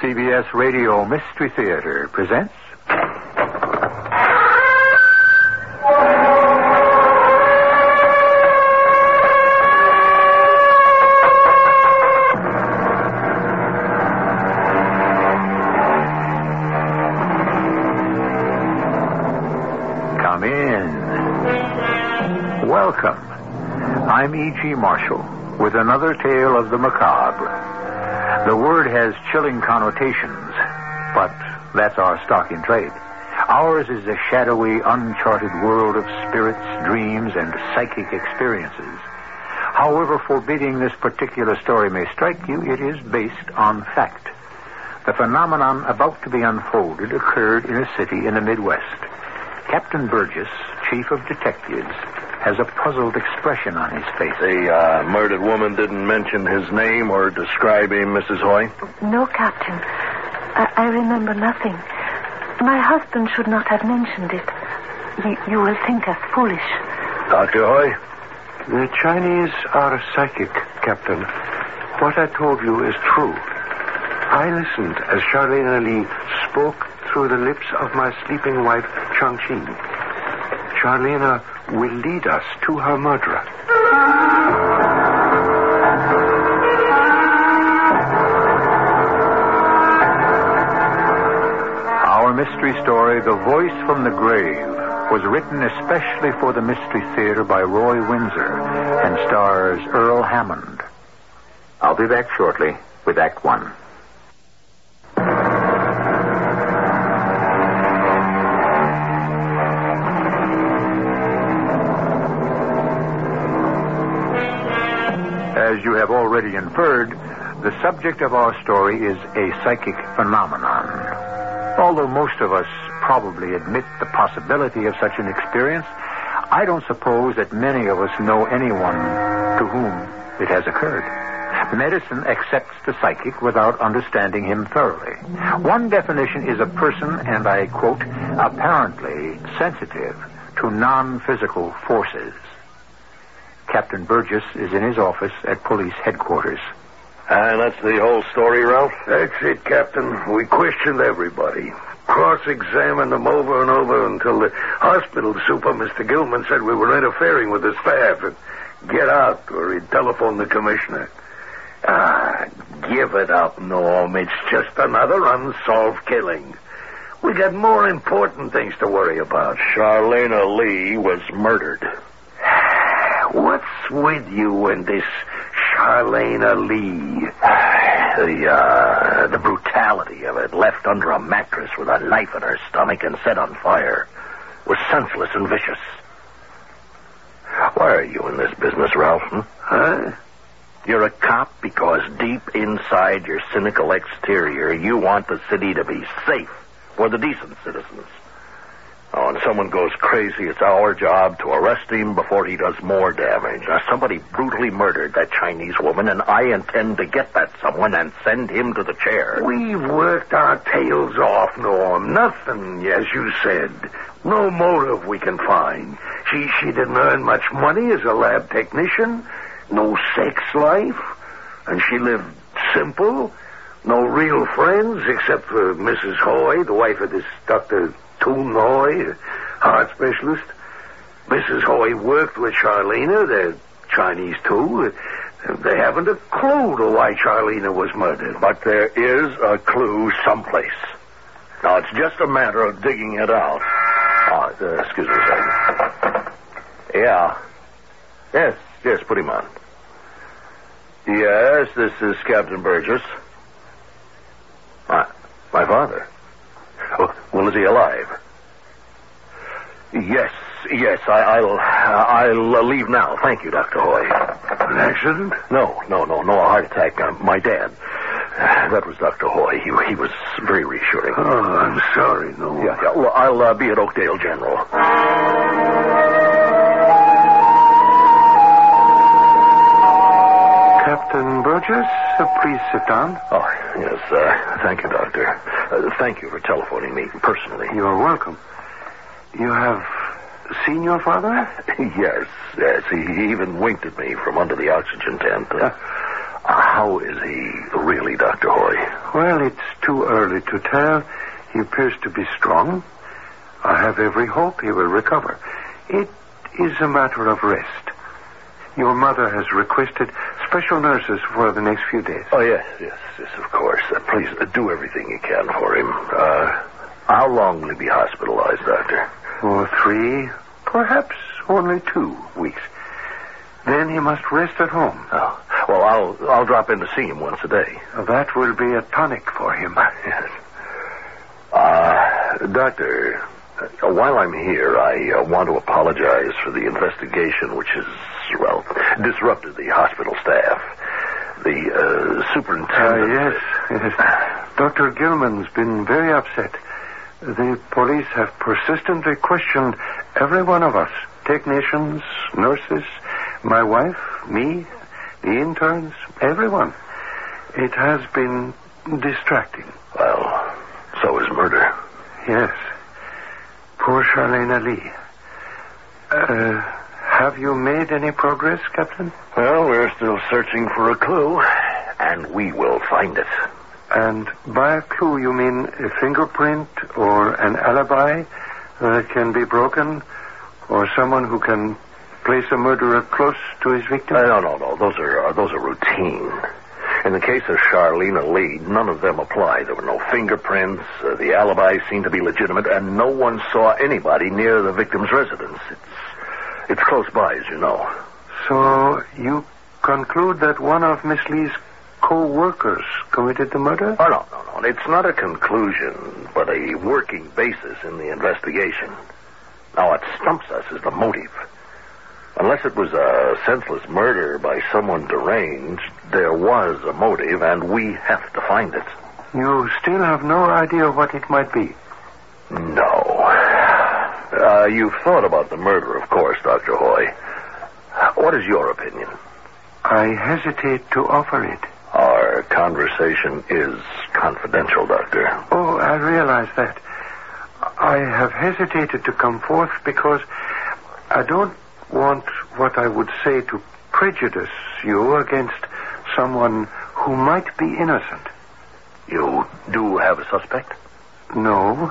CBS Radio Mystery Theater presents... Come in. Welcome. I'm E.G. Marshall with another tale of the macabre. The word has chilling connotations, but that's our stock in trade. Ours is a shadowy, uncharted world of spirits, dreams, and psychic experiences. However forbidding this particular story may strike you, it is based on fact. The phenomenon about to be unfolded occurred in a city in the Midwest. Captain Burgess, chief of detectives, has a puzzled expression on his face. The murdered woman didn't mention his name or describe him, Mrs. Hoy? No, Captain. I remember nothing. My husband should not have mentioned it. You will think us foolish. Dr. Hoy? The Chinese are psychic, Captain. What I told you is true. I listened as Charlene Lee spoke through the lips of my sleeping wife, Chang-Chin. Charlene will lead us to her murderer. Our mystery story, The Voice from the Grave, was written especially for the Mystery Theater by Roy Windsor and stars Earl Hammond. I'll be back shortly with Act One. As you have already inferred, the subject of our story is a psychic phenomenon. Although most of us probably admit the possibility of such an experience, I don't suppose that many of us know anyone to whom it has occurred. Medicine accepts the psychic without understanding him thoroughly. One definition is a person, and I quote, apparently sensitive to non-physical forces. Captain Burgess is in his office at police headquarters. And that's the whole story, Ralph? That's it, Captain. We questioned everybody. Cross-examined them over and over until the hospital super, Mr. Gilman, said we were interfering with the staff and get out or he'd telephone the commissioner. Give it up, Norm. It's just another unsolved killing. We got more important things to worry about. Charlene Lee was murdered. What's with you and this Charlene Lee? The brutality of it, left under a mattress with a knife in her stomach and set on fire, was senseless and vicious. Why are you in this business, Ralph? Huh? You're a cop because deep inside your cynical exterior, you want the city to be safe for the decent citizens. Oh, when someone goes crazy, it's our job to arrest him before he does more damage. Now, somebody brutally murdered that Chinese woman, and I intend to get that someone and send him to the chair. We've worked our tails off, Norm. Nothing, as you said. No motive we can find. She didn't earn much money as a lab technician. No sex life. And she lived simple. No real friends except for Mrs. Hoy, the wife of this Dr. Toon Hoy, heart specialist. Mrs. Hoy worked with Charlene. They're Chinese, too. They haven't a clue to why Charlene was murdered. But there is a clue someplace. Now, it's just a matter of digging it out. Excuse me a second. Yeah. Yes, put him on. Yes, this is Captain Burgess. My father. Well, is he alive? Yes, I'll leave now. Thank you, Dr. Hoy. An accident? No, a heart attack. My dad. That was Dr. Hoy. He was very reassuring. Oh, I'm sorry, no. Yeah. Well, I'll be at Oakdale General. Captain Burgess, please sit down. Oh, yes, thank you, Doctor. Thank you for telephoning me personally. You're welcome. You have seen your father? Yes. He even winked at me from under the oxygen tent. How is he really, Dr. Hoy? Well, it's too early to tell. He appears to be strong. I have every hope he will recover. It is a matter of rest. Your mother has requested special nurses for the next few days. Oh, yes, of course. Please, do everything you can for him. How long will he be hospitalized, Doctor? 3, perhaps only 2 weeks. Then he must rest at home. Oh, well, I'll drop in to see him once a day. That will be a tonic for him. Yes. Doctor, while I'm here, I want to apologize for the investigation which has, disrupted the hospital staff. The superintendent... Yes. Dr. Gilman's been very upset. The police have persistently questioned every one of us. Technicians, nurses, my wife, me, the interns, everyone. It has been distracting. Well, so is murder. Yes. Poor Charlene Lee. Have you made any progress, Captain? Well, we're still searching for a clue, and we will find it. And by a clue, you mean a fingerprint or an alibi that can be broken, or someone who can place a murderer close to his victim? No. Those are routine. In the case of Charlene Lee, none of them apply. There were no fingerprints. The alibi seemed to be legitimate, and no one saw anybody near the victim's residence. It's close by, as you know. So you conclude that one of Miss Lee's co-workers committed the murder? Oh, no. It's not a conclusion, but a working basis in the investigation. Now, what stumps us is the motive. Unless it was a senseless murder by someone deranged, there was a motive, and we have to find it. You still have no idea what it might be? No. You've thought about the murder, of course, Dr. Hoy. What is your opinion? I hesitate to offer it. Our conversation is confidential, Doctor. Oh, I realize that. I have hesitated to come forth because I don't want what I would say to prejudice you against someone who might be innocent. You do have a suspect? No.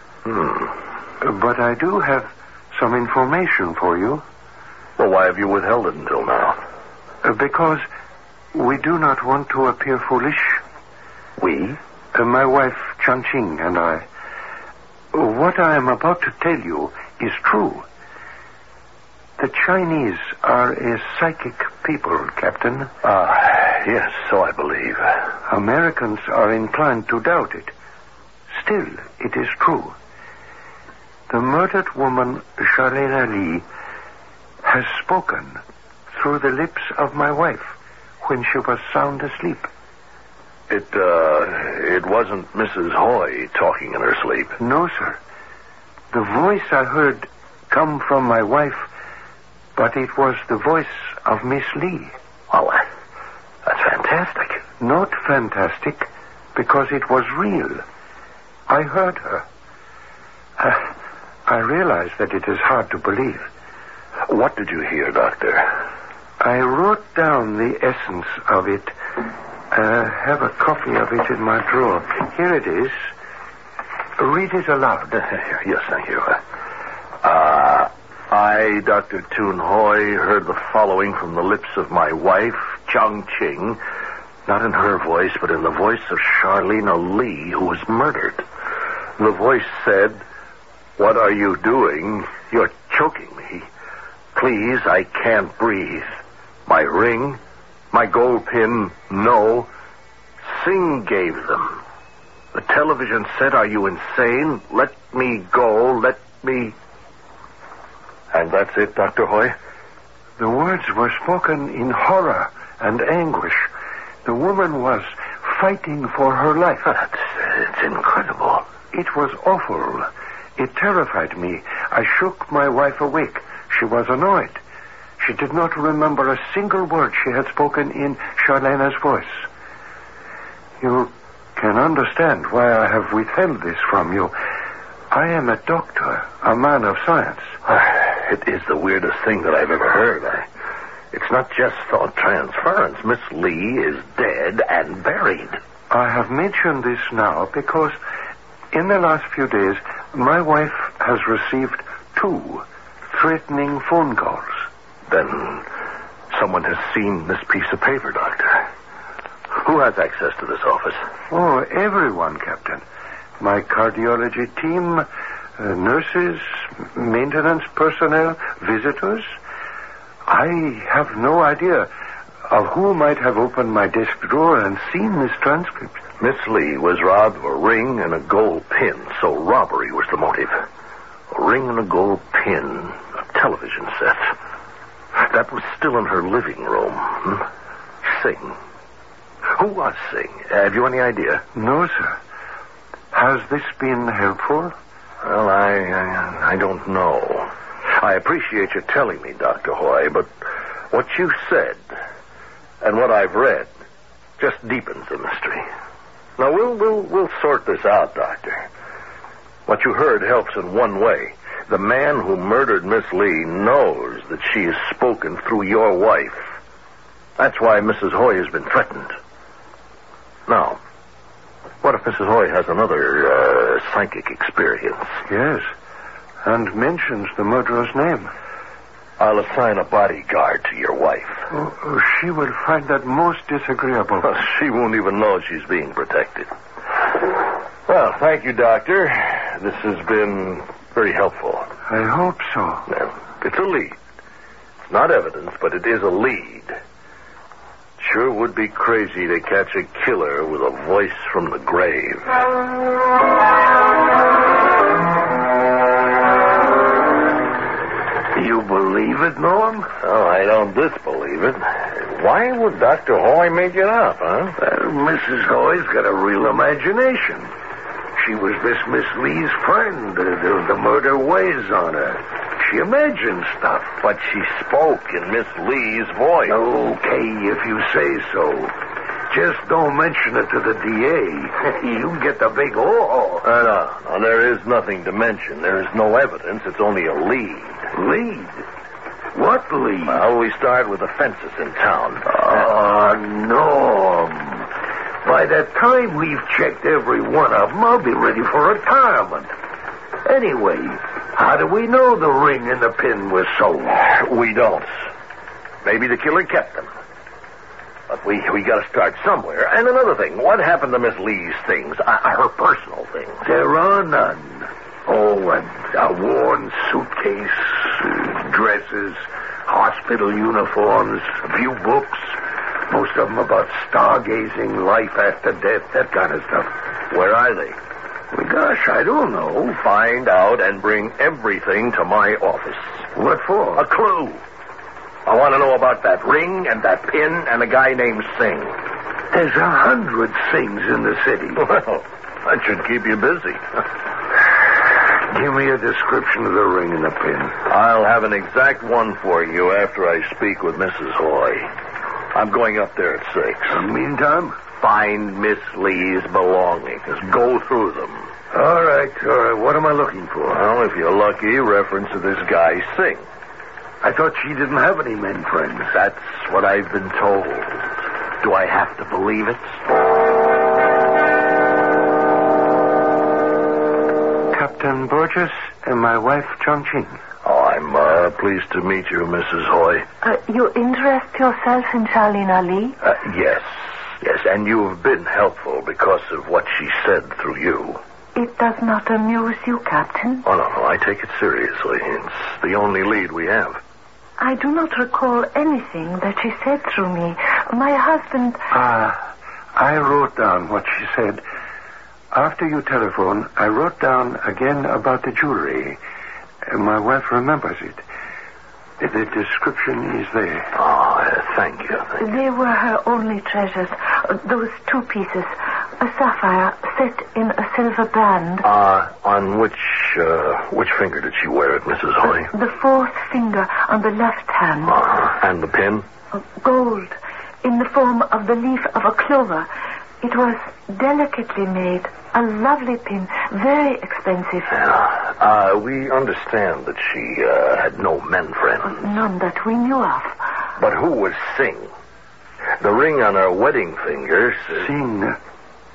But I do have some information for you. Well, why have you withheld it until now? Because we do not want to appear foolish. We? My wife, Changqing, and I. What I am about to tell you is true. The Chinese are a psychic people, Captain. Yes, so I believe. Americans are inclined to doubt it. Still, it is true. The murdered woman, Charlene Lee, has spoken through the lips of my wife when she was sound asleep. It wasn't Mrs. Hoy talking in her sleep. No, sir. The voice I heard come from my wife, but it was the voice of Miss Lee. Well, that's fantastic. Not fantastic, because it was real. I heard her. I realize that it is hard to believe. What did you hear, Doctor? I wrote down the essence of it. I have a copy of it in my drawer. Here it is. Read it aloud. Yes, thank you. I, Dr. Toon Hoy, heard the following from the lips of my wife, Changqing, not in her voice, but in the voice of Charlene Lee, who was murdered. The voice said, "What are you doing? You're choking me. Please, I can't breathe. My ring, my gold pin, no. Singh gave them. The television said, are you insane? Let me go, let me..." And that's it, Dr. Hoy? The words were spoken in horror and anguish. The woman was fighting for her life. It's incredible. It was awful. It terrified me. I shook my wife awake. She was annoyed. She did not remember a single word she had spoken in Charlene's voice. You can understand why I have withheld this from you. I am a doctor, a man of science. It is the weirdest thing that I've ever heard. It's not just thought transference. Miss Lee is dead and buried. I have mentioned this now because in the last few days, my wife has received 2 threatening phone calls. Then someone has seen this piece of paper, Doctor. Who has access to this office? Oh, everyone, Captain. My cardiology team, nurses, maintenance personnel, visitors. I have no idea of who might have opened my desk drawer and seen this transcript. Miss Lee was robbed of a ring and a gold pin, so robbery was the motive. A ring and a gold pin, a television set. That was still in her living room. Singh. Who was Singh? Have you any idea? No, sir. Has this been helpful? Well, I don't know. I appreciate you telling me, Dr. Hoy, but what you said and what I've read just deepens the mystery. Now, we'll sort this out, Doctor. What you heard helps in one way. The man who murdered Miss Lee knows that she has spoken through your wife. That's why Mrs. Hoy has been threatened. Now, what if Mrs. Hoy has another psychic experience? Yes, and mentions the murderer's name. I'll assign a bodyguard to your wife. Oh, she will find that most disagreeable. Well, she won't even know she's being protected. Well, thank you, Doctor. This has been very helpful. I hope so. Well, it's a lead. It's not evidence, but it is a lead. Sure would be crazy to catch a killer with a voice from the grave. You believe it, Norm? Oh, I don't disbelieve it. Why would Dr. Hoy make it up, huh? Mrs. Hoy's got a real imagination. She was Miss Lee's friend. The murder weighs on her. She imagines stuff. But she spoke in Miss Lee's voice. Okay, if you say so. Just don't mention it to the DA. You get the big haul. No, there is nothing to mention. There is no evidence. It's only a lead. Lead? What lead? Well, we start with the fences in town. Oh, Norm. By the time we've checked every one of them, I'll be ready for retirement. Anyway, how do we know the ring and the pin were sold? We don't. Maybe the killer kept them. But we got to start somewhere. And another thing, what happened to Miss Lee's things? Her personal things. There are none. Oh, a worn suitcase, dresses, hospital uniforms, a few books. Most of them about stargazing, life after death, that kind of stuff. Where are they? Well, gosh, I don't know. Find out and bring everything to my office. What for? A clue. I want to know about that ring and that pin and a guy named Singh. There's 100 Singhs in the city. Well, that should keep you busy. Give me a description of the ring and the pin. I'll have an exact one for you after I speak with Mrs. Hoy. I'm going up there at 6. In the meantime? Find Miss Lee's belongings. Go through them. All right. What am I looking for? Well, if you're lucky, reference to this guy, Singh. I thought she didn't have any men friends. That's what I've been told. Do I have to believe it? Captain Burgess and my wife, Chongqing. Oh, I'm pleased to meet you, Mrs. Hoy. You interest yourself in Charlene Ali? Yes, and you've been helpful because of what she said through you. It does not amuse you, Captain? Oh, no, I take it seriously. It's the only lead we have. I do not recall anything that she said through me. My husband... I wrote down what she said. After you telephoned, I wrote down again about the jewelry. My wife remembers it. The description is there. Oh, thank you. They were her only treasures. Those 2 pieces. A sapphire set in a silver band. On which finger did she wear it, Mrs. Hoy? The 4th finger on the left hand. And the pin? Gold, in the form of the leaf of a clover. It was delicately made. A lovely pin. Very expensive. Yeah. We understand that she had no men friends. None that we knew of. But who was Singh? The ring on her wedding finger... Singh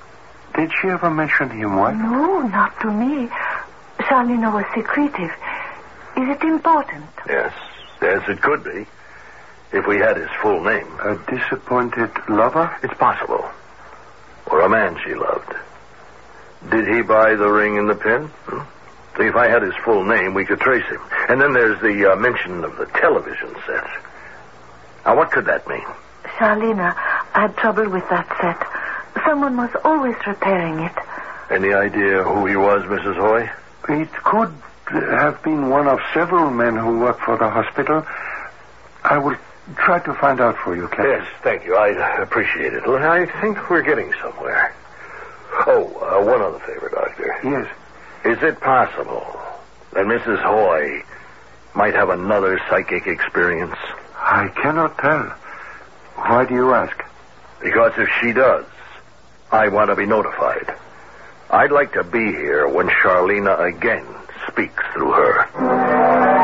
Did she ever mention him, wife? No, not to me. Charlena was secretive. Is it important? Yes, it could be. If we had his full name. A disappointed lover? It's possible. Or a man she loved. Did he buy the ring and the pin? See, if I had his full name, we could trace him. And then there's the mention of the television set. Now, what could that mean? Charlena had trouble with that set. Someone was always repairing it. Any idea who he was, Mrs. Hoy? It could have been one of several men who work for the hospital. I will try to find out for you, Captain. Yes, thank you. I appreciate it. Well, I think we're getting somewhere. Oh, one other favor, Doctor. Yes. Is it possible that Mrs. Hoy might have another psychic experience? I cannot tell. Why do you ask? Because if she does, I want to be notified. I'd like to be here when Charlena again speaks through her.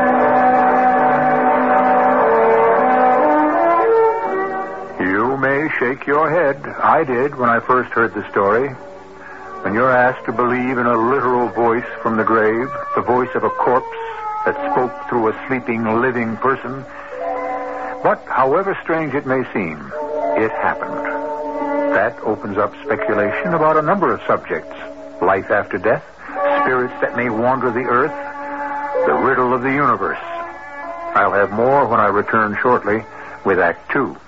You may shake your head. I did when I first heard the story. When you're asked to believe in a literal voice from the grave, the voice of a corpse that spoke through a sleeping, living person. But however strange it may seem, it happened. That opens up speculation about a number of subjects. Life after death, spirits that may wander the earth, the riddle of the universe. I'll have more when I return shortly with Act 2.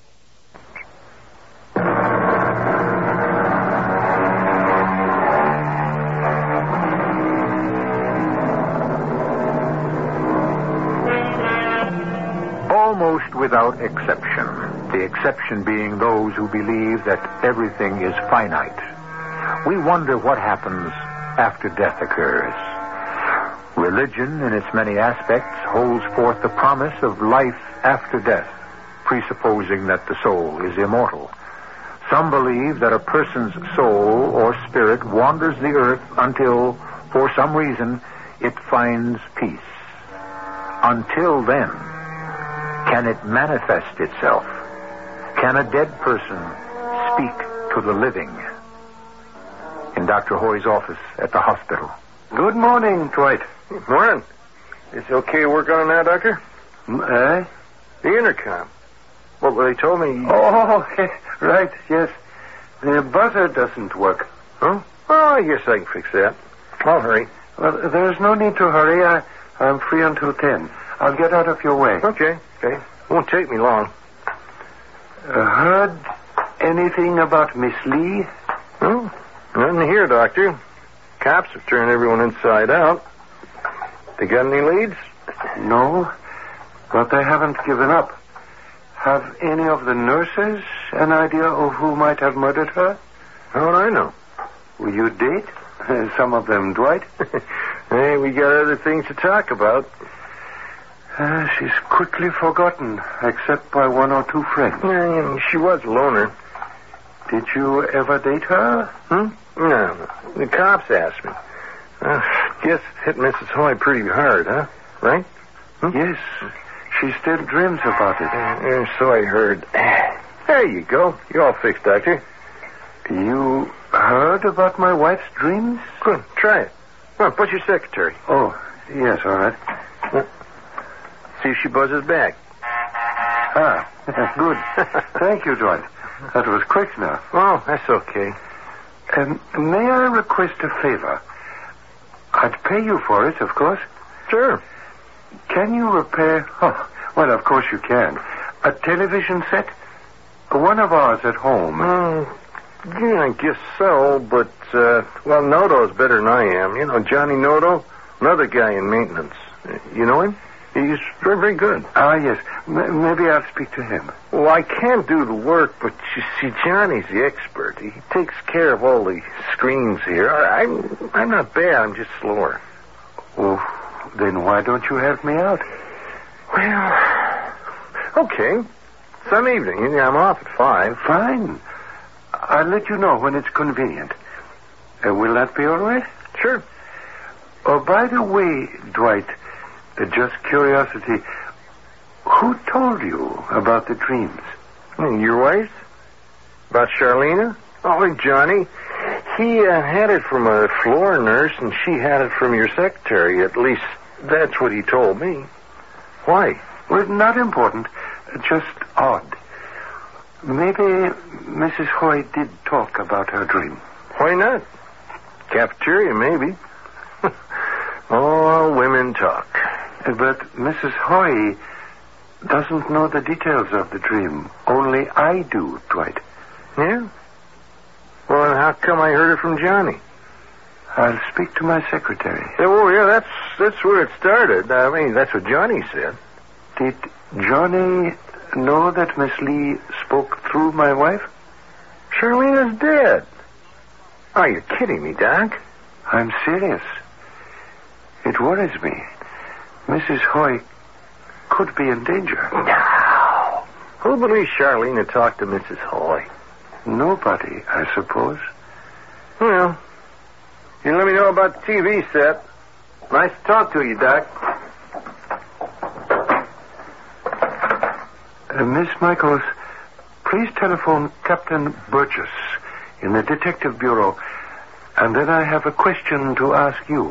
Almost without exception, the exception being those who believe that everything is finite. We wonder what happens after death occurs. Religion, in its many aspects, holds forth the promise of life after death, presupposing that the soul is immortal. Some believe that a person's soul or spirit wanders the earth until, for some reason, it finds peace. Until then, can it manifest itself? Can a dead person speak to the living? In Dr. Hoy's office at the hospital. Good morning, Dwight. Morning. Is it okay to work on it now, Doctor? The intercom. Well, they told me... Oh, right, yes. The buzzer doesn't work. Huh? Oh, I guess I can fix that. I'll hurry. Well, there's no need to hurry. I'm free until 10. I'll get out of your way. Okay. Won't take me long. Heard anything about Miss Lee? Oh, nothing here, Doctor. Cops have turned everyone inside out. They got any leads? No, but they haven't given up. Have any of the nurses an idea of who might have murdered her? How would I know? Will you date? Some of them, Dwight? Hey, we got other things to talk about. She's quickly forgotten, except by one or two friends. She was a loner. Did you ever date her? No. The cops asked me. Guess it hit Mrs. Hoy pretty hard, huh? Right? Yes. She still dreams about it. So I heard. There you go. You're all fixed, Doctor. You heard about my wife's dreams? Good. Try it. Come on, put your secretary. Oh, yes, all right. See if she buzzes back. Good. Thank you, Dwight. That was quick now. Oh, that's okay. May I request a favor? I'd pay you for it, of course. Sure. Can you repair... Oh, well, of course you can. A television set? One of ours at home. Yeah, I guess so, but, Nodo's better than I am. You know, Johnny Nodo? Another guy in maintenance. You know him? He's very, very good. Yes. Maybe I'll speak to him. Well, I can't do the work, but you see, Johnny's the expert. He takes care of all the screens here. I'm not bad. I'm just slower. Oh, then why don't you help me out? Well, okay. Some evening. I'm off at 5. Fine. I'll let you know when it's convenient. Will that be all right? Sure. Oh, by the way, Dwight... just curiosity. Who told you about the dreams? Your wife? About Charlena? Oh, Johnny. He had it from a floor nurse, and she had it from your secretary. At least, that's what he told me. Why? Well, not important. Just odd. Maybe Mrs. Hoy did talk about her dream. Why not? Cafeteria, maybe. All women talk. But Mrs. Hoy doesn't know the details of the dream. Only I do, Dwight. Yeah? Well, how come I heard it from Johnny? I'll speak to my secretary. Yeah, that's where it started. I mean, that's what Johnny said. Did Johnny know that Miss Lee spoke through my wife? Charlena's dead. Oh, you're kidding me, Doc. I'm serious. It worries me. Mrs. Hoy could be in danger. No. Who believes Charlena talked to Mrs. Hoy? Nobody, I suppose. Well, you let me know about the TV set. Nice to talk to you, Doc. Miss Michaels, please telephone Captain Burgess in the Detective Bureau, and then I have a question to ask you.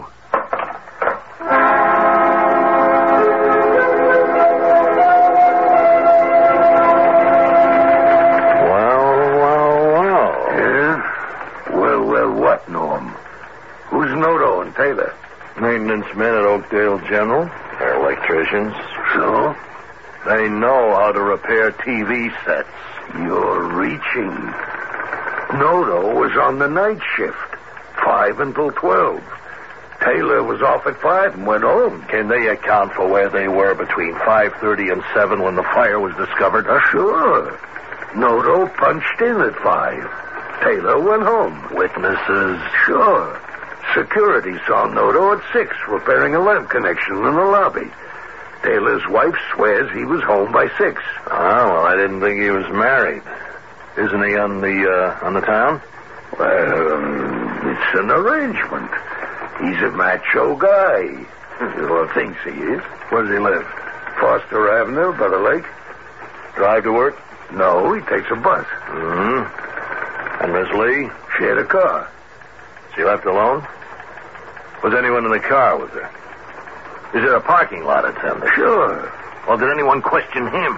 What, Norm? Who's Noto and Taylor? Maintenance men at Oakdale General. They're electricians. So? They know how to repair TV sets. You're reaching. Noto was on the night shift, 5 until 12. Taylor was off at 5 and went home. Can they account for where they were between 5:30 and 7 when the fire was discovered? Sure. Noto punched in at 5. Taylor went home. Witnesses? Sure. Security saw Noto at 6 repairing a lamp connection in the lobby. Taylor's wife swears he was home by 6. Oh, well, I didn't think he was married. Isn't he on the town? Well, it's an arrangement. He's a macho guy. Well, thinks he is. Where does he live? Foster Avenue by the lake. Drive to work? No, he takes a bus. Mm-hmm. And Miss Lee? She had a car. She left alone? Was anyone in the car with her? Is there a parking lot attendant? Sure. Well, did anyone question him?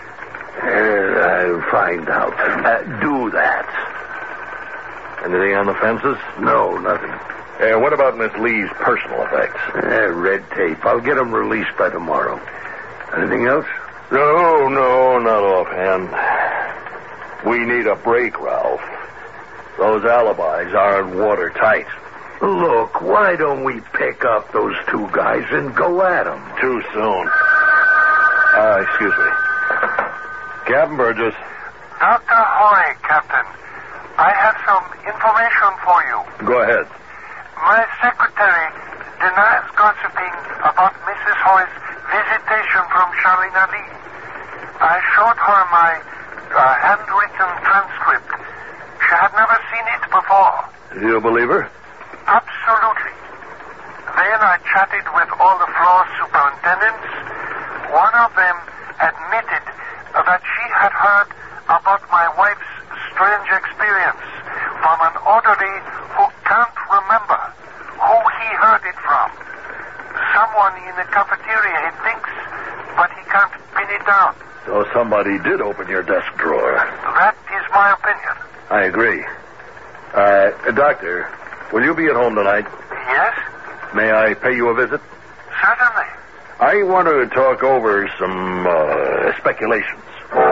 I'll find out. Do that. Anything on the fences? No, nothing. What about Miss Lee's personal effects? Red tape. I'll get them released by tomorrow. Anything else? No, not offhand. We need a break, Ralph. Those alibis aren't watertight. Look, why don't we pick up those 2 guys and go at them? Too soon. Excuse me. Captain Burgess. Dr. Hoy, Captain. I have some information for you. Go ahead. My secretary denies gossiping about Mrs. Hoy's visitation from Charlena Lee. I showed her my handwritten transcript. She had never seen it before. You believe her? Absolutely. Then I chatted with all the floor superintendents. One of them admitted that she had heard about my wife's strange experience from an orderly who can't remember who he heard it from. Someone in the cafeteria, he thinks, but he can't pin it down. So somebody did open your desk drawer. That is my opinion. I agree. Doctor, will you be at home tonight? Yes? May I pay you a visit? Certainly. I want to talk over some speculations.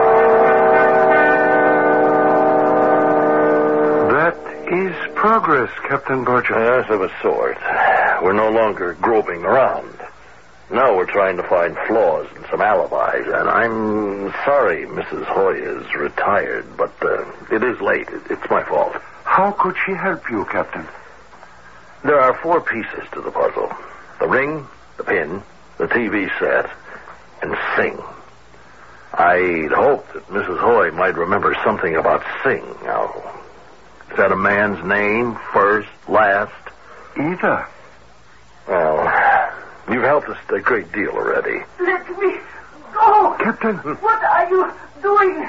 That is progress, Captain Burgess. Yes, of a sort. We're no longer groping around. Now we're trying to find flaws in some alibis, and I'm sorry Mrs. Hoy is retired, but it is late. It's my fault. How could she help you, Captain? There are 4 pieces to the puzzle. The ring, the pin, the TV set, and Singh. I'd hoped that Mrs. Hoy might remember something about Singh. Now, is that a man's name, first, last? Either. Well, you've helped us a great deal already. Let me go. Captain. What are you doing?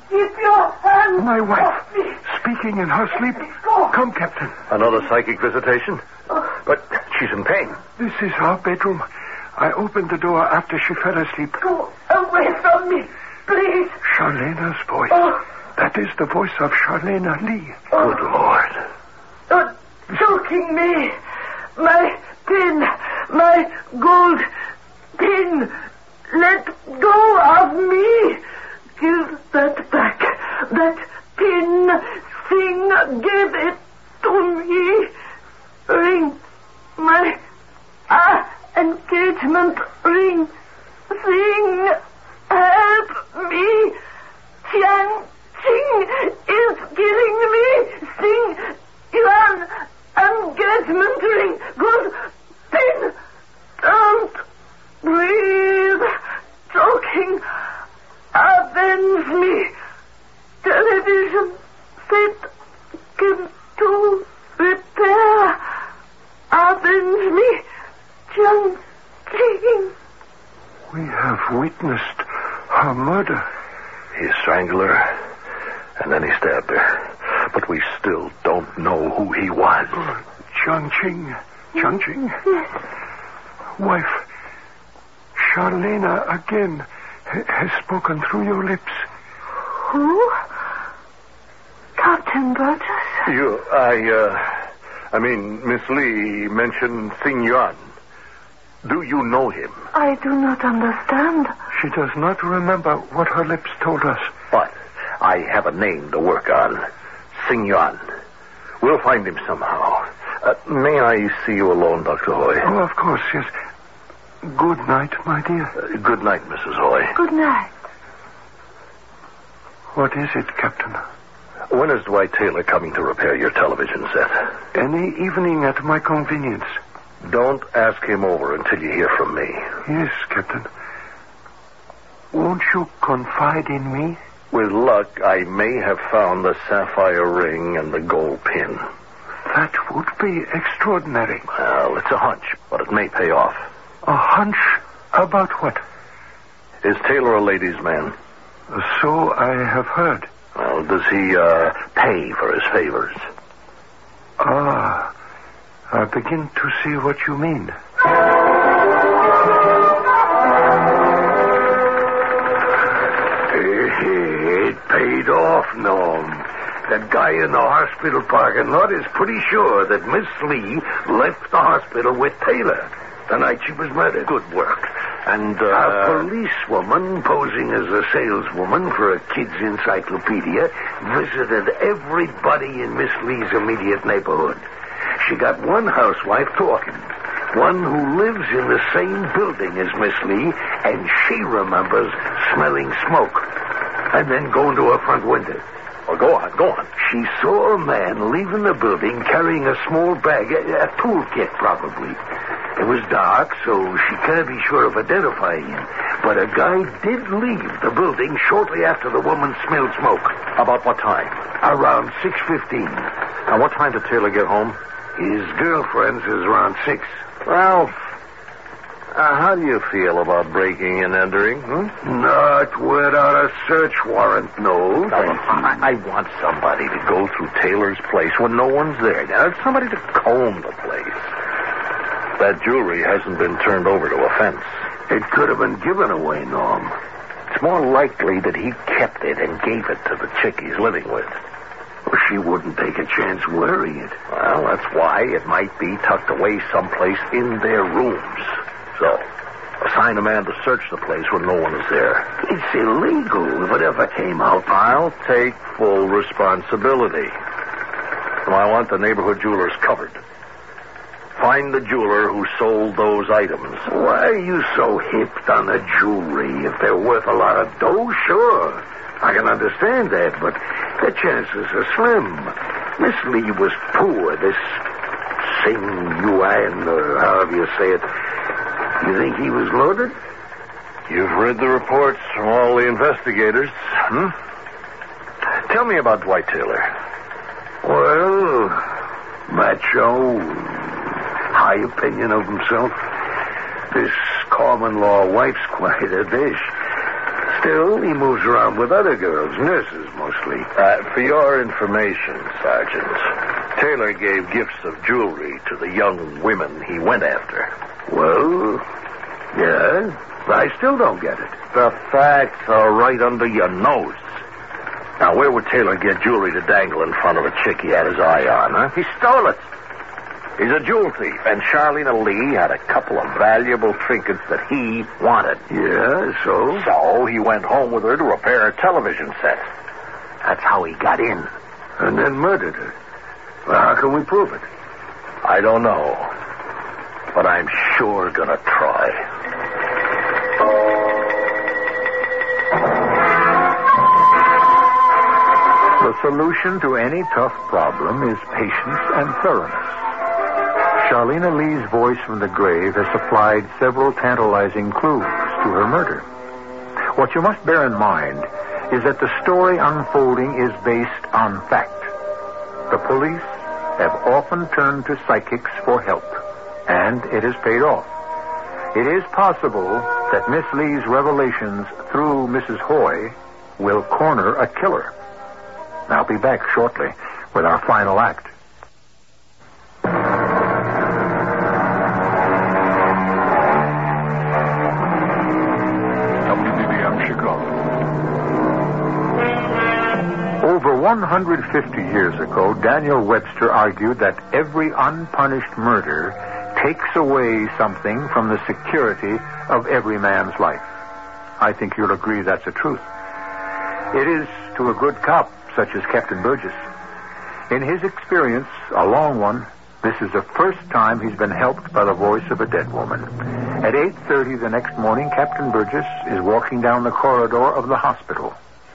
Keep your hands My wife, off me. speaking in her sleep. Go. Come, Captain. Another psychic visitation? But she's in pain. This is her bedroom. I opened the door after she fell asleep. Go away from me, please. Charlena's voice. Oh. That is the voice of Charlena Lee. Good Lord. You're choking me. My pin, my gold pin. Let go of me. Give that back. That pin. Sing, give it to me. Ring. My engagement ring. Sing. Help me. Tian Ching is killing me. Sing. Yuan. Engagement ring. Good pin. Don't breathe. Choking. Avenge me. Television set. Can to repair. Avenge me. Jiang Qing. We have witnessed her murder. He strangled her, and then he stabbed her. But we still don't know who he was. Jiang Qing. Jiang Qing? Yes. Wife, Charlena again has spoken through your lips. Who? Captain Burgess? I mean, Miss Lee mentioned Xing Yuan. Do you know him? I do not understand. She does not remember what her lips told us. But I have a name to work on. Xing Yuan. We'll find him somehow. May I see you alone, Dr. Hoy? Oh, of course, yes. Good night, my dear. Good night, Mrs. Hoy. Good night. What is it, Captain? When is Dwight Taylor coming to repair your television set? Any evening at my convenience. Don't ask him over until you hear from me. Yes, Captain. Won't you confide in me? With luck, I may have found the sapphire ring and the gold pin. That would be extraordinary. Well, it's a hunch, but it may pay off. A hunch about what? Is Taylor a ladies' man? So I have heard. Well, does he pay for his favors? Ah, I begin to see what you mean. It paid off, Norm. That guy in the hospital parking lot is pretty sure that Miss Lee left the hospital with Taylor the night she was murdered. Good work. And, a policewoman posing as a saleswoman for a kid's encyclopedia visited everybody in Miss Lee's immediate neighborhood. She got one housewife talking, one who lives in the same building as Miss Lee, and she remembers smelling smoke and then going to her front window. Well, go on. She saw a man leaving the building carrying a small bag, a toolkit probably. It was dark, so she can't be sure of identifying him. But a guy did leave the building shortly after the woman smelled smoke. About what time? Around 6:15. And what time did Taylor get home? His girlfriend's is around 6. Well, how do you feel about breaking and entering? Not without a search warrant, no. I want somebody to go through Taylor's place when no one's there. Now, somebody to comb the place. That jewelry hasn't been turned over to a fence. It could have been given away, Norm. It's more likely that he kept it and gave it to the chick he's living with. Well, she wouldn't take a chance wearing it. Well, that's why it might be tucked away someplace in their rooms. So, assign a man to search the place when no one is there. It's illegal if it ever came out. I'll take full responsibility. And I want the neighborhood jewelers covered. Find the jeweler who sold those items. Why are you so hipped on the jewelry? If they're worth a lot of dough, sure. I can understand that, but the chances are slim. Miss Lee was poor. This Xing Yuan, or however you say it. You think he was loaded? You've read the reports from all the investigators, Tell me about Dwight Taylor. Well, macho, high opinion of himself. This common law wife's quite a dish. Still, he moves around with other girls, nurses mostly. For your information, Sergeant, Taylor gave gifts of jewelry to the young women he went after. Well, yeah, I still don't get it. The facts are right under your nose. Now, where would Taylor get jewelry to dangle in front of a chick he had his eye on, huh? He stole it. He's a jewel thief, and Charlene Lee had a couple of valuable trinkets that he wanted. Yeah, so? So he went home with her to repair her television set. That's how he got in. And then murdered her. Well, how can we prove it? I don't know, but I'm sure gonna try. The solution to any tough problem is patience and thoroughness. Charlene Lee's voice from the grave has supplied several tantalizing clues to her murder. What you must bear in mind is that the story unfolding is based on fact. The police have often turned to psychics for help, and it has paid off. It is possible that Miss Lee's revelations through Mrs. Hoy will corner a killer. I'll be back shortly with our final act. WBBM Chicago. Over 150 years ago, Daniel Webster argued that every unpunished murder takes away something from the security of every man's life. I think you'll agree that's the truth. It is to a good cop such as Captain Burgess. In his experience, a long one, this is the first time he's been helped by the voice of a dead woman. At 8:30 the next morning, Captain Burgess is walking down the corridor of the hospital.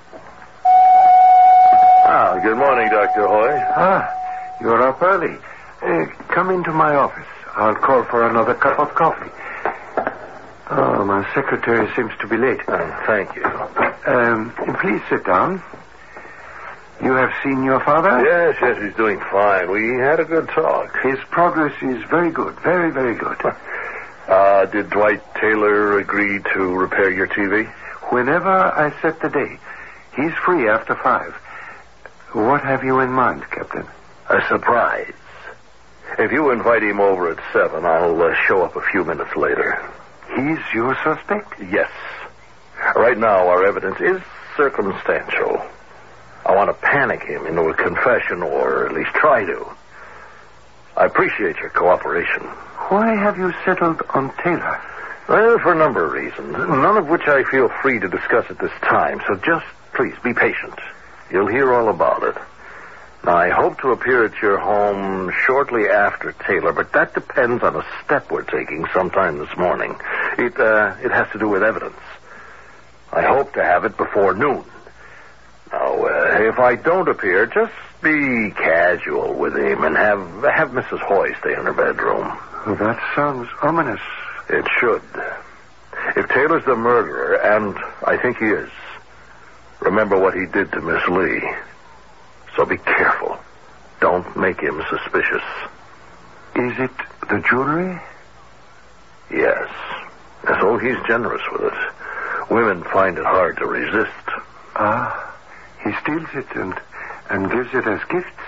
Good morning, Dr. Hoy. You're up early. Come into my office. I'll call for another cup of coffee. Oh, my secretary seems to be late. Thank you. Please sit down. You have seen your father? Yes, he's doing fine. We had a good talk. His progress is very good. Very, very good. Did Dwight Taylor agree to repair your TV? Whenever I set the day. He's free after 5. What have you in mind, Captain? A surprise. If you invite him over at 7, I'll show up a few minutes later. He's your suspect? Yes. Right now, our evidence is circumstantial. I want to panic him into a confession, or at least try to. I appreciate your cooperation. Why have you settled on Taylor? Well, for a number of reasons, none of which I feel free to discuss at this time, so just, please, be patient. You'll hear all about it. Now, I hope to appear at your home shortly after Taylor, but that depends on a step we're taking sometime this morning. It has to do with evidence. I hope to have it before noon. Now, if I don't appear, just be casual with him and have Mrs. Hoy stay in her bedroom. Well, that sounds ominous. It should. If Taylor's the murderer, and I think he is, remember what he did to Miss Lee. So be careful. Don't make him suspicious. Is it the jewelry? Yes. So he's generous with it. Women find it hard to resist. He steals it and gives it as gifts.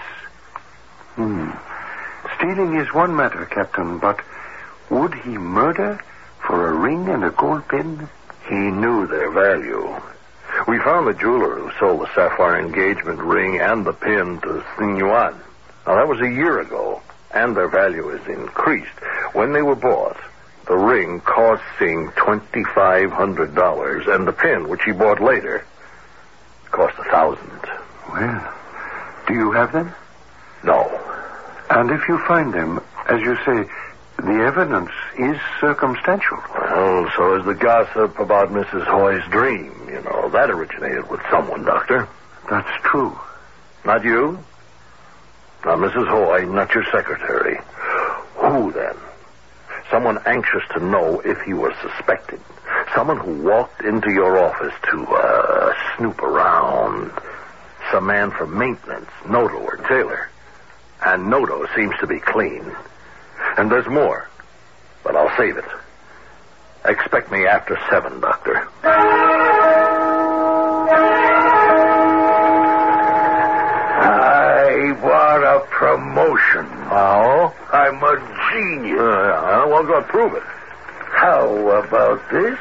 Stealing is one matter, Captain, but would he murder for a ring and a gold pin? He knew their value. We found the jeweler who sold the sapphire engagement ring and the pin to Xing Yuan. Now, that was a year ago, and their value has increased. When they were bought, the ring cost Xing $2,500, and the pin, which he bought later, cost $1,000. Well, do you have them? No. And if you find them, as you say, the evidence is circumstantial. Well, so is the gossip about Mrs. Hoy's dream. You know, that originated with someone, Doctor. That's true. Not you? Not Mrs. Hoy, not your secretary. Who, then? Someone anxious to know if you were suspected. Someone who walked into your office to, snoop around. Some man from maintenance, Noto or Taylor. And Noto seems to be clean. And there's more, but I'll save it. Expect me after 7, Doctor. what a promotion. Oh? I'm a genius. Well, go prove it. How about this?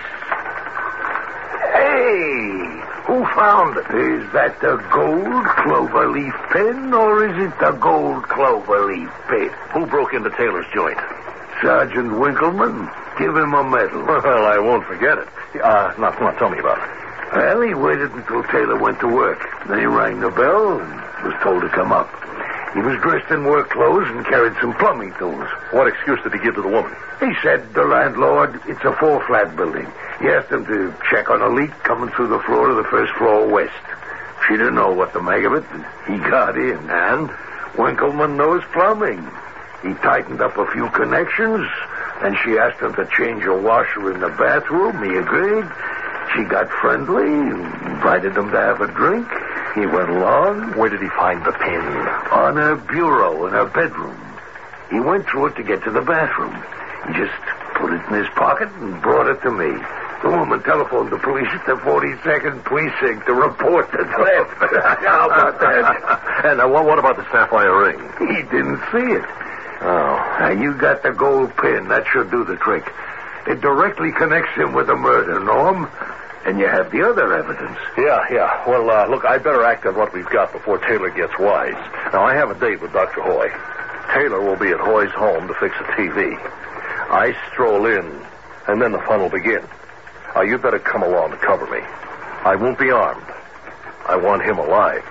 Hey! Who found it? Is that the gold cloverleaf pin, or is it the gold cloverleaf pin? Who broke into Taylor's joint? Sergeant Winkleman. Give him a medal. Well, I won't forget it. Now, come on, tell me about it. Well, he waited until Taylor went to work. Then he rang the bell and was told to come up. He was dressed in work clothes and carried some plumbing tools. What excuse did he give to the woman? He said, the landlord, it's a 4-flat building. He asked him to check on a leak coming through the floor to the first floor west. She didn't know what to make of it, and he got in. And? Winkleman knows plumbing. He tightened up a few connections, and she asked him to change a washer in the bathroom. He agreed. She got friendly, invited him to have a drink. He went along. Where did he find the pin? On her bureau in her bedroom. He went through it to get to the bathroom. He just put it in his pocket and brought it to me. The woman telephoned the police at the 42nd Precinct to report the theft. How about that? And what about the sapphire ring? He didn't see it. Oh. Now, you got the gold pin. That should do the trick. It directly connects him with the murder, Norm. And you have the other evidence. Yeah. Well, look, I better act on what we've got before Taylor gets wise. Now, I have a date with Dr. Hoy. Taylor will be at Hoy's home to fix a TV. I stroll in, and then the fun will begin. You better come along to cover me. I won't be armed. I want him alive.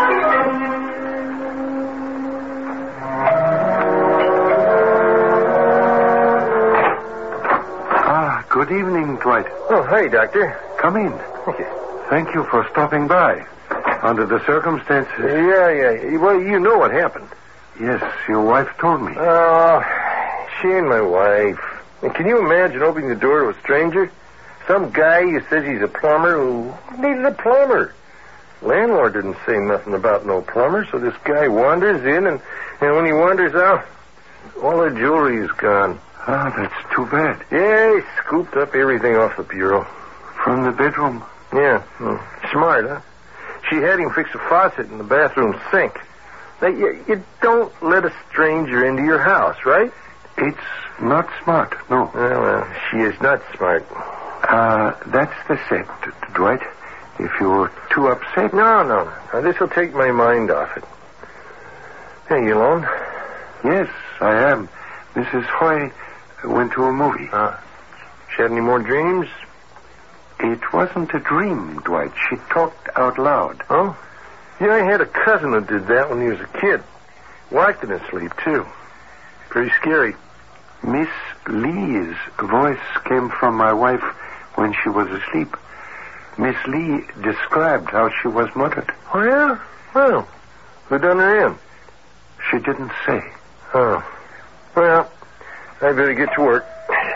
Good evening, Dwight. Oh, hey, Doctor. Come in. Okay. Thank you for stopping by. Under the circumstances... Yeah. Well, you know what happened. Yes, your wife told me. Oh, she and my wife. And can you imagine opening the door to a stranger? Some guy who says he's a plumber who needed a plumber. Landlord didn't say nothing about no plumber, so this guy wanders in, and when he wanders out, all the jewelry's gone. Ah, that's too bad. Yeah, he scooped up everything off the bureau. From the bedroom? Yeah. Smart, huh? She had him fix a faucet in the bathroom sink. Now, you don't let a stranger into your house, right? It's not smart, no. Well, she is not smart. That's the set, Dwight. If you're too upset... No. Now, this will take my mind off it. Hey, you alone? Yes, I am. Mrs. Hoy went to a movie. She had any more dreams? It wasn't a dream, Dwight. She talked out loud. Oh? Yeah, I had a cousin who did that when he was a kid. Walked in his sleep, too. Pretty scary. Miss Lee's voice came from my wife when she was asleep. Miss Lee described how she was murdered. Oh, yeah? Well, who done her in? She didn't say. Oh. Well, I better get to work.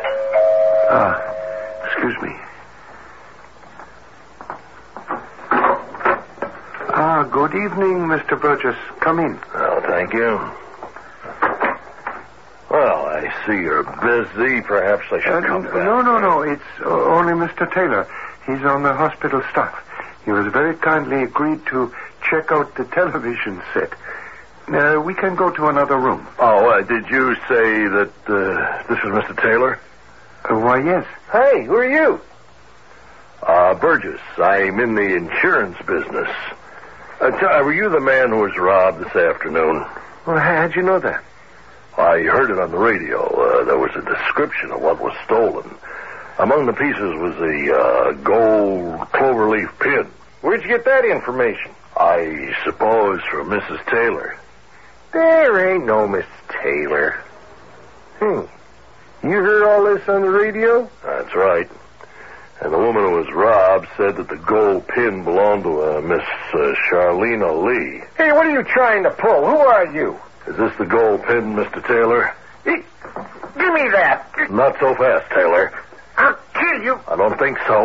Excuse me. Good evening, Mr. Burgess. Come in. Oh, thank you. Well, I see you're busy. Perhaps I should come back. No. It's only Mr. Taylor. He's on the hospital staff. He was very kindly agreed to check out the television set. We can go to another room. Oh, did you say that this was Mr. Taylor? Why, yes. Hey, who are you? Burgess. I'm in the insurance business. Were you the man who was robbed this afternoon? Well, how'd you know that? I heard it on the radio. There was a description of what was stolen. Among the pieces was a gold cloverleaf pin. Where'd you get that information? I suppose from Mrs. Taylor. There ain't no Miss Taylor. You heard all this on the radio? That's right. And the woman who was robbed said that the gold pin belonged to Miss Charlena Lee. Hey, what are you trying to pull? Who are you? Is this the gold pin, Mr. Taylor? Give me that. Not so fast, Taylor. I'll kill you. I don't think so.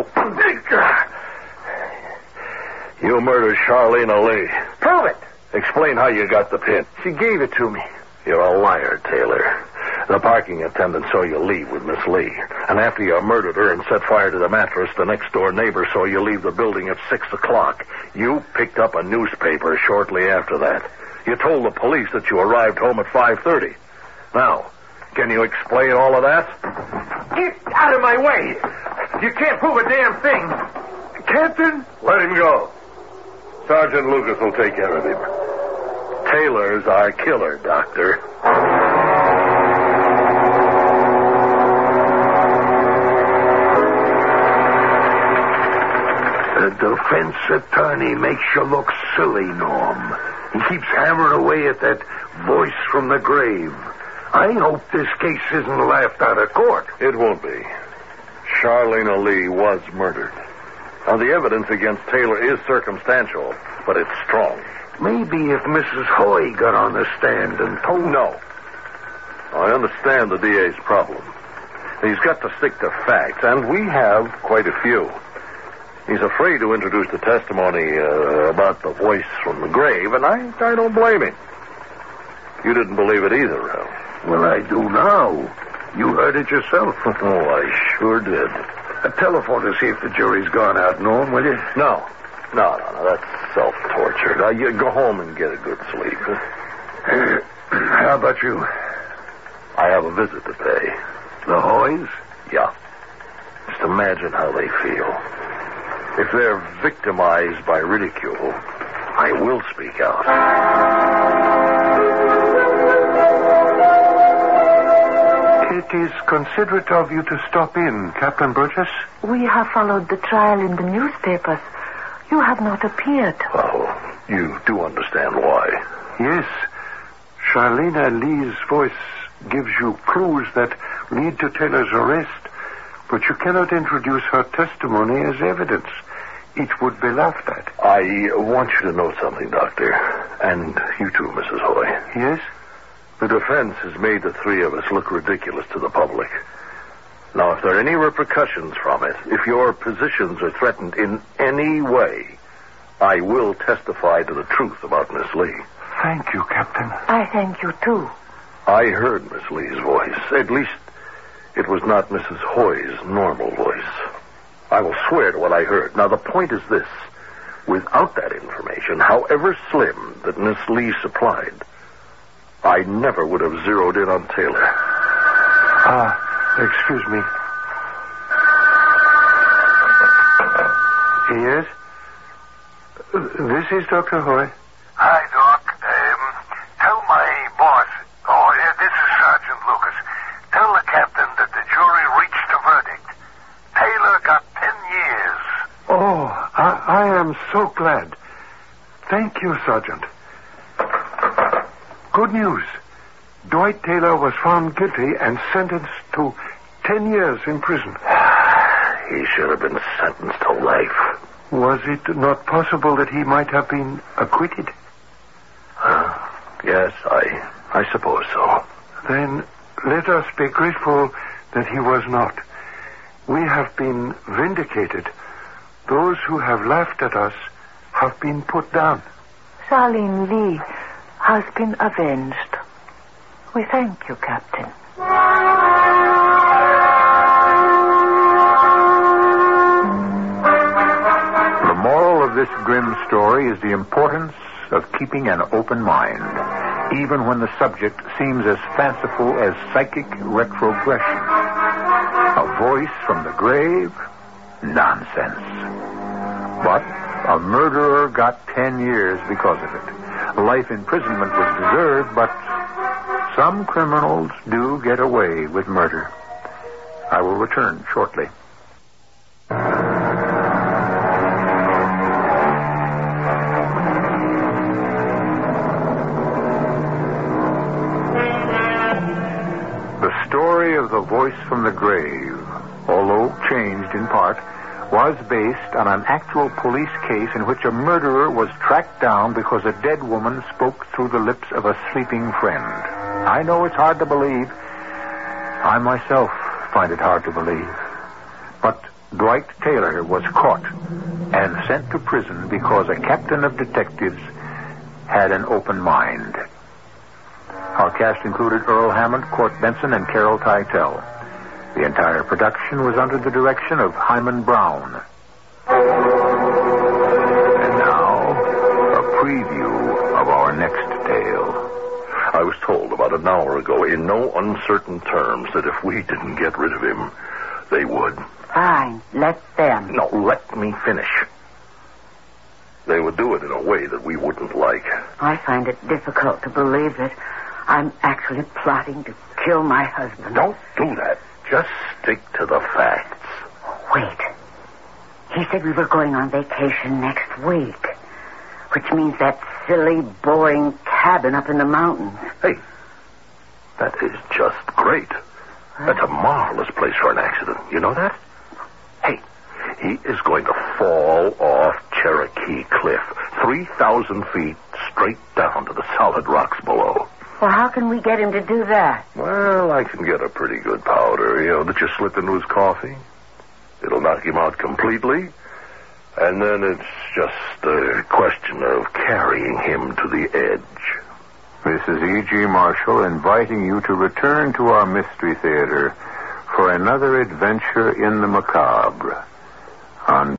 You murdered Charlena Lee. Prove it. Explain how you got the pin. She gave it to me. You're a liar, Taylor. The The parking attendant saw you leave with Miss Lee. And after you murdered her and set fire to the mattress, the next-door neighbor saw you leave the building at 6 o'clock. You picked up a newspaper shortly after that. You told the police that you arrived home at 5:30. Now, can you explain all of that? Get out of my way! You can't prove a damn thing. Captain? Let him go. Sergeant Lucas will take care of him. Taylor's our killer, Doctor. The defense attorney makes you look silly, Norm. He keeps hammering away at that voice from the grave. I hope this case isn't laughed out of court. It won't be. Charlene Lee was murdered. Now, the evidence against Taylor is circumstantial, but it's strong. Maybe if Mrs. Hoy got on the stand and told... No. I understand the DA's problem. He's got to stick to facts, and we have quite a few. He's afraid to introduce the testimony about the voice from the grave, and I don't blame him. You didn't believe it either, Ralph. Well, I do now. You heard it yourself. Oh, I sure did. Telephone to see if the jury's gone out, Norm, will you? No. That's self-torture. Now, you go home and get a good sleep. How about you? I have a visit to pay. The Hoys? Yeah. Just imagine how they feel. If they're victimized by ridicule, I will speak out. It is considerate of you to stop in, Captain Burgess. We have followed the trial in the newspapers. You have not appeared. Oh, you do understand why. Yes. Charlene Lee's voice gives you clues that lead to Taylor's arrest, but you cannot introduce her testimony as evidence. It would be laughed at. I want you to know something, Doctor. And you too, Mrs. Hoy. Yes? The defense has made the three of us look ridiculous to the public. Now, if there are any repercussions from it, if your positions are threatened in any way, I will testify to the truth about Miss Lee. Thank you, Captain. I thank you, too. I heard Miss Lee's voice. At least, it was not Mrs. Hoy's normal voice. I will swear to what I heard. Now, the point is this. Without that information, however slim, that Miss Lee supplied, I never would have zeroed in on Taylor. Excuse me. Yes? This is Dr. Hoy. Hi, Doc. Tell my boss... Oh, yeah, this is Sergeant Lucas. Tell the captain that the jury reached a verdict. Taylor got 10 years. Oh, I am so glad. Thank you, Sergeant. Good news. Dwight Taylor was found guilty and sentenced to 10 years in prison. He should have been sentenced to life. Was it not possible that he might have been acquitted? Yes, I suppose so. Then let us be grateful that he was not. We have been vindicated. Those who have laughed at us have been put down. Charlene Lee has been avenged. We thank you, Captain. The moral of this grim story is the importance of keeping an open mind, even when the subject seems as fanciful as psychic retrogression. A voice from the grave? Nonsense. But a murderer got 10 years because of it. Life imprisonment was deserved, but some criminals do get away with murder. I will return shortly. The story of the voice from the grave, although changed in part, was based on an actual police case in which a murderer was tracked down because a dead woman spoke through the lips of a sleeping friend. I know it's hard to believe. I myself find it hard to believe. But Dwight Taylor was caught and sent to prison because a captain of detectives had an open mind. Our cast included Earl Hammond, Court Benson, and Carol Teitel. The entire production was under the direction of Hyman Brown. And now, a preview of our next tale. I was told about an hour ago in no uncertain terms that if we didn't get rid of him, they would. Fine. Let them. No, let me finish. They would do it in a way that we wouldn't like. I find it difficult to believe that I'm actually plotting to kill my husband. Don't do that. Just stick to the facts. Wait. He said we were going on vacation next week, which means that silly, boring cabin up in the mountains. Hey, that is just great. That's a marvelous place for an accident. You know that? Hey, he is going to fall off Cherokee Cliff, 3,000 feet straight down to the solid rocks below. Well, how can we get him to do that? Well, I can get a pretty good powder, that you slip into his coffee. It'll knock him out completely. And then it's just a question of carrying him to the edge. This is E.G. Marshall inviting you to return to our Mystery Theater for another adventure in the macabre on